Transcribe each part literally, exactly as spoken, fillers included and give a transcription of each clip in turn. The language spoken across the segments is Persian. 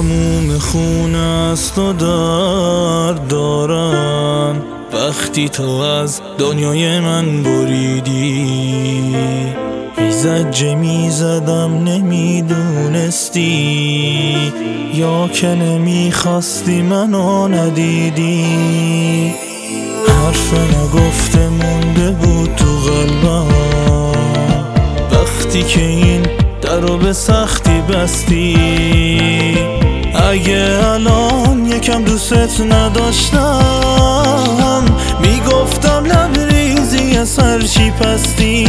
تموم خون است و درد دارم وقتی تو از دنیای من بریدی. زجه میزدم نمیدونستی، یا که نمیخواستی منو ندیدی. حرف نگفته مونده بود تو قلبم وقتی که این درو به سختی بستی. اگه الان یکم دوست نداشتم میگفتم لبریزی از هر چی پستی،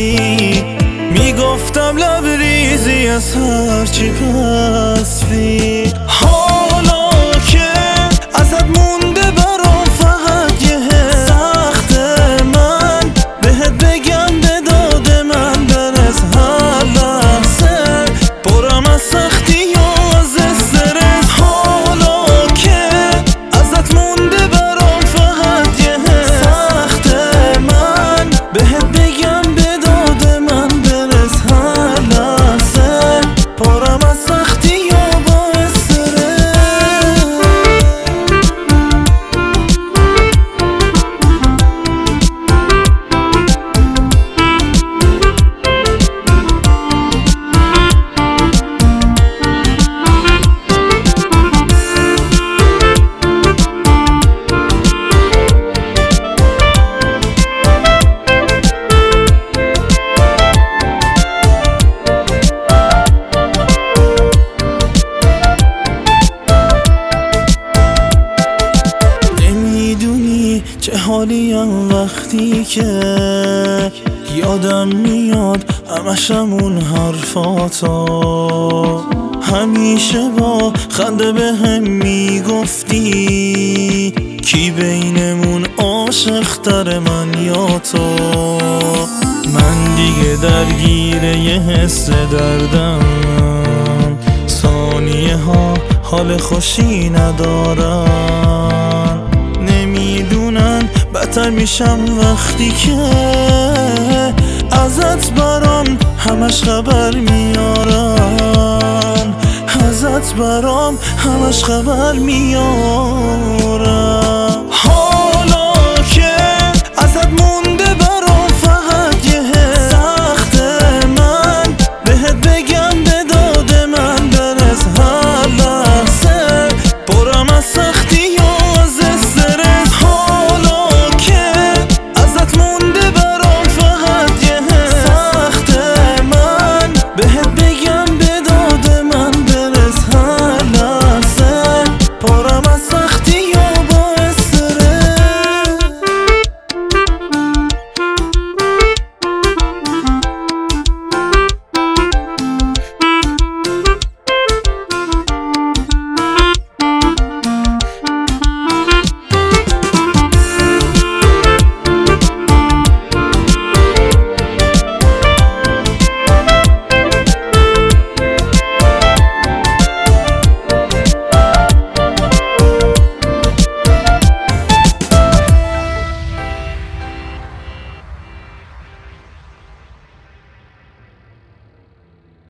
میگفتم لبریزی از هر چی پستی. حالا که ازت مونده برام فقط یه حس سخت، من بهت بگم به داد من برس. هر لحظه پرم از سختی و از استرس. حالا که ازت مونده برام فقط یه حس سخت، من بهت بگم به داد من برس. هر لحظه پرم از سختی و با استرس. چه حالیم وقتی که یادم میاد همش همون حرفاتا. همیشه با خنده به هم میگفتی کی بینمون عاشق تر من یا تو. من دیگه درگیر یه حس دردم، ثانیه ها حال خوشی ندارم. نمیدونن بدتر میشم وقتی که ازت برام همش خبر میارن، ازت برام همش خبر میارن.